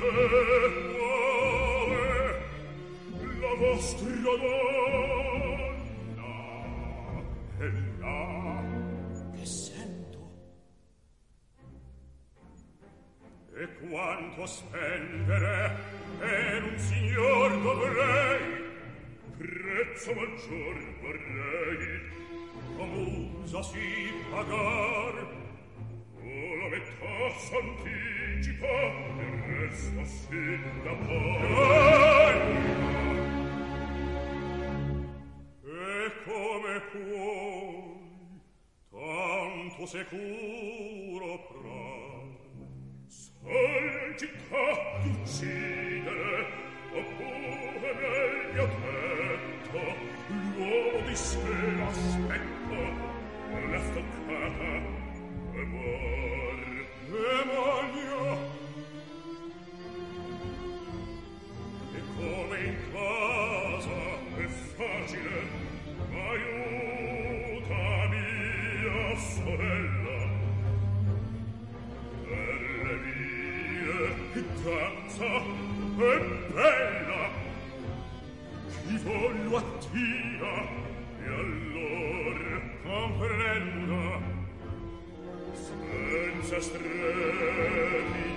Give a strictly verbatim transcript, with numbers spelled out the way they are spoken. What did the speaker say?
Spendere per un signor dovrei, prezzo maggior vorrei, comusa si pagar, o la metà s'anticipa, il resto si da poi. E come puoi tanto sicuro pra Sol città d'uccidere, oppure meglio detto, l'uomo di sé aspetto, la stoccata e mor, e magno. E come in casa è facile, aiuta mia sorella, danza è bella, chi vuol lo attira e allor comprenda senza stretti